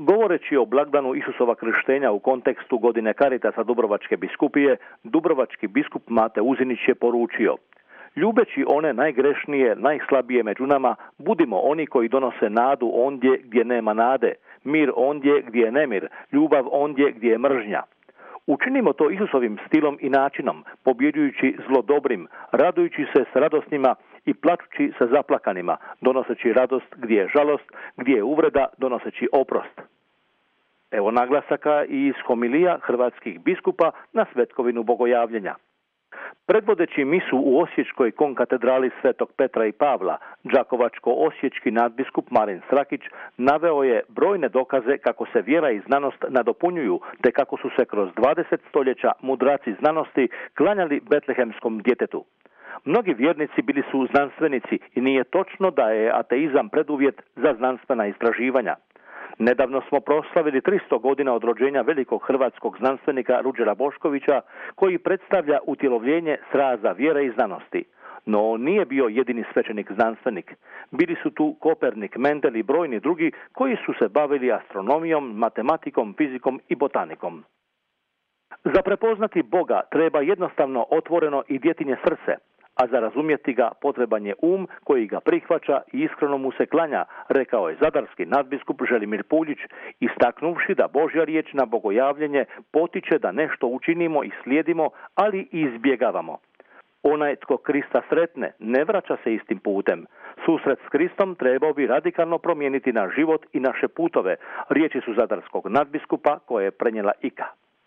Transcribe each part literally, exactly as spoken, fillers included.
Govoreći o blagdanu Isusova krštenja u kontekstu godine Karitasa Dubrovačke biskupije, dubrovački biskup Mate Uzinić je poručio: ljubeći one najgrešnije, najslabije među nama, budimo oni koji donose nadu ondje gdje nema nade, mir ondje gdje je nemir, ljubav ondje gdje je mržnja. Učinimo to Isusovim stilom i načinom, pobjeđujući zlo dobrim, radujući se s radosnima i plačući sa zaplakanima, donoseći radost gdje je žalost, gdje je uvreda, donoseći oprost. Evo naglasaka i iz homilija hrvatskih biskupa na svetkovinu bogojavljenja. Predvodeći misu u Osječkoj konkatedrali Svetog Petra i Pavla, đakovačko-osječki nadbiskup Marin Srakić naveo je brojne dokaze kako se vjera i znanost nadopunjuju, te kako su se kroz dvadeset stoljeća mudraci znanosti klanjali betlehemskom djetetu. Mnogi vjernici bili su znanstvenici i nije točno da je ateizam preduvjet za znanstvena istraživanja. Nedavno smo proslavili tristo godina od rođenja velikog hrvatskog znanstvenika Ruđera Boškovića, koji predstavlja utjelovljenje sraza vjere i znanosti. No on nije bio jedini svećenik znanstvenik. Bili su tu Kopernik, Mendel i brojni drugi koji su se bavili astronomijom, matematikom, fizikom i botanikom. Za prepoznati Boga treba jednostavno otvoreno i djetinje srce, a za razumjeti ga potreban je um koji ga prihvaća i iskreno mu se klanja, rekao je zadarski nadbiskup Želimir Puljić, istaknuvši da Božja riječ na bogojavljenje potiče da nešto učinimo i slijedimo, ali i izbjegavamo. Onaj tko Krista sretne ne vraća se istim putem. Susret s Kristom trebao bi radikalno promijeniti naš život i naše putove, riječi su zadarskog nadbiskupa koje je prenijela Ika.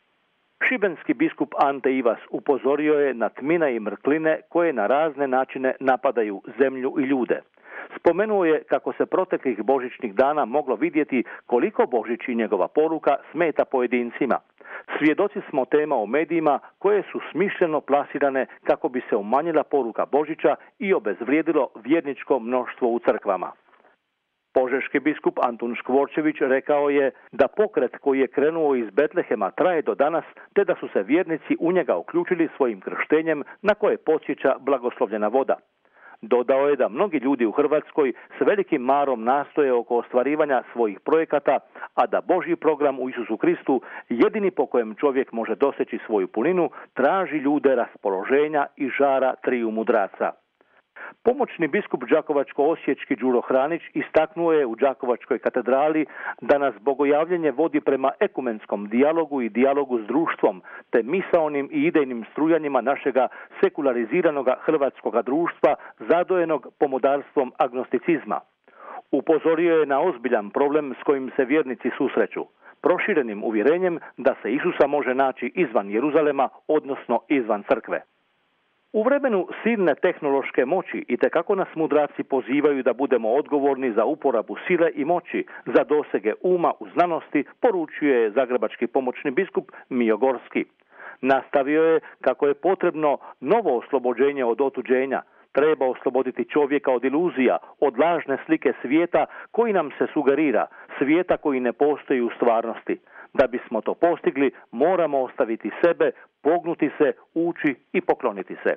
Šibenski biskup Ante Ivas upozorio je na tmine i mrkline koje na razne načine napadaju zemlju i ljude. Spomenuo je kako se proteklih božićnih dana moglo vidjeti koliko Božić i njegova poruka smeta pojedincima. Svjedoci smo tema u medijima koje su smišljeno plasirane kako bi se umanjila poruka Božića i obezvrijedilo vjerničko mnoštvo u crkvama. Požeški biskup Antun Škvorčević rekao je da pokret koji je krenuo iz Betlehema traje do danas, te da su se vjernici u njega uključili svojim krštenjem na koje podsjeća blagoslovljena voda. Dodao je da mnogi ljudi u Hrvatskoj s velikim marom nastoje oko ostvarivanja svojih projekata, a da Božji program u Isusu Kristu, jedini po kojem čovjek može doseći svoju puninu, traži ljude raspoloženja i žara triju mudraca. Pomoćni biskup đakovačko-osječki Đuro Hranić istaknuo je u Đakovačkoj katedrali da nas bogojavljenje vodi prema ekumenskom dijalogu i dijalogu s društvom, te misaonim i idejnim strujanjima našega sekulariziranoga hrvatskoga društva zadojenog pomodarstvom agnosticizma. Upozorio je na ozbiljan problem s kojim se vjernici susreću, proširenim uvjerenjem da se Isusa može naći izvan Jeruzalema, odnosno izvan crkve. U vremenu silne tehnološke moći itekako nas mudraci pozivaju da budemo odgovorni za uporabu sile i moći za dosege uma u znanosti, poručuje je zagrebački pomoćni biskup Mijo Gorski. Nastavio je kako je potrebno novo oslobođenje od otuđenja. Treba osloboditi čovjeka od iluzija, od lažne slike svijeta koji nam se sugerira, svijeta koji ne postoji u stvarnosti. Da bismo to postigli, moramo ostaviti sebe, pognuti se, ući i pokloniti se.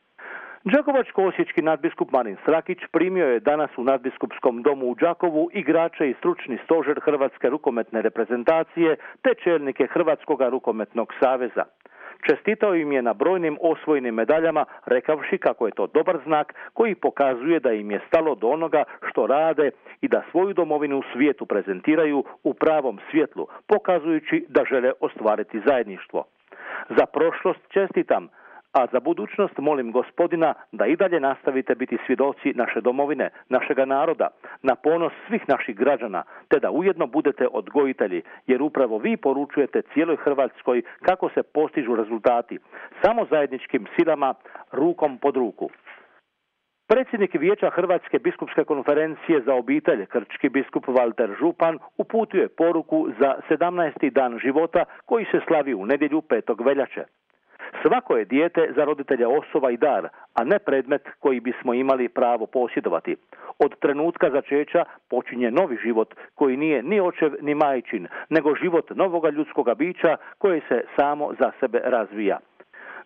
Đakovačko-osječki nadbiskup Marin Srakić primio je danas u nadbiskupskom domu u Đakovu igrače i stručni stožer Hrvatske rukometne reprezentacije te čelnike Hrvatskog rukometnog saveza. Čestitao im je na brojnim osvojenim medaljama, rekavši kako je to dobar znak koji pokazuje da im je stalo do onoga što rade i da svoju domovinu u svijetu prezentiraju u pravom svjetlu, pokazujući da žele ostvariti zajedništvo. Za prošlost čestitam, a za budućnost molim Gospodina da i dalje nastavite biti svjedoci naše domovine, našega naroda, na ponos svih naših građana, te da ujedno budete odgojitelji, jer upravo vi poručujete cijeloj Hrvatskoj kako se postižu rezultati, samo zajedničkim silama, rukom pod ruku. Predsjednik Vijeća Hrvatske biskupske konferencije za obitelj, krčki biskup Valter Župan, uputio je poruku za sedamnaesti dan života koji se slavi u nedjelju petog veljače. Svako je dijete za roditelja osoba i dar, a ne predmet koji bismo imali pravo posjedovati. Od trenutka začeća počinje novi život koji nije ni očev ni majčin, nego život novoga ljudskoga bića koje se samo za sebe razvija.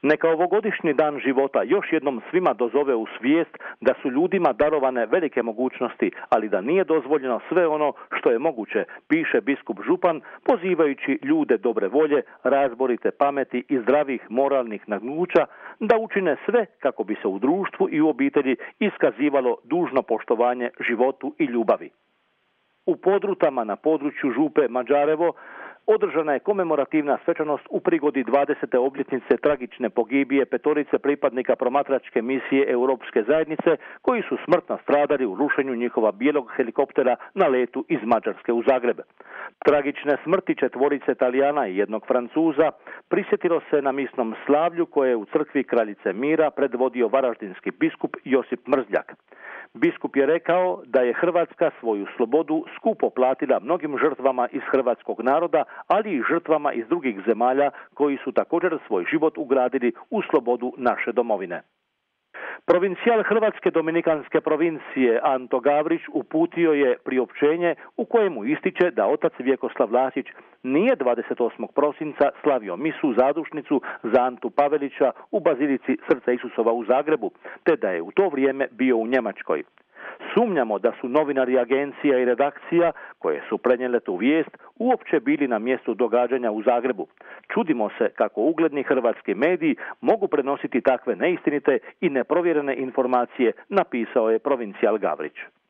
Neka ovogodišnji dan života još jednom svima dozove u svijest da su ljudima darovane velike mogućnosti, ali da nije dozvoljeno sve ono što je moguće, piše biskup Župan, pozivajući ljude dobre volje, razborite pameti i zdravih moralnih nagnuća da učine sve kako bi se u društvu i u obitelji iskazivalo dužno poštovanje životu i ljubavi. U Podrutama na području župe Mađarevo održana je komemorativna svečanost u prigodi dvadesete obljetnice tragične pogibije petorice pripadnika promatračke misije Europske zajednice koji su smrtno stradali u rušenju njihova bijelog helikoptera na letu iz Mađarske u Zagreb. Tragične smrti četvorice Talijana i jednog Francuza prisjetilo se na misnom slavlju koje je u crkvi Kraljice Mira predvodio varaždinski biskup Josip Mrzljak. Biskup je rekao da je Hrvatska svoju slobodu skupo platila mnogim žrtvama iz hrvatskog naroda, ali i žrtvama iz drugih zemalja koji su također svoj život ugradili u slobodu naše domovine. Provincijal Hrvatske dominikanske provincije Anto Gavrić uputio je priopćenje u kojemu ističe da otac Vjekoslav Vlasić nije dvadeset osmog prosinca slavio misu zadušnicu za Antu Pavelića u bazilici Srca Isusova u Zagrebu, te da je u to vrijeme bio u Njemačkoj. Sumnjamo da su novinari agencija i redakcija koje su prenijele tu vijest uopće bili na mjestu događanja u Zagrebu. Čudimo se kako ugledni hrvatski mediji mogu prenositi takve neistinite i neprovjerene informacije, napisao je provincijal Gavrić.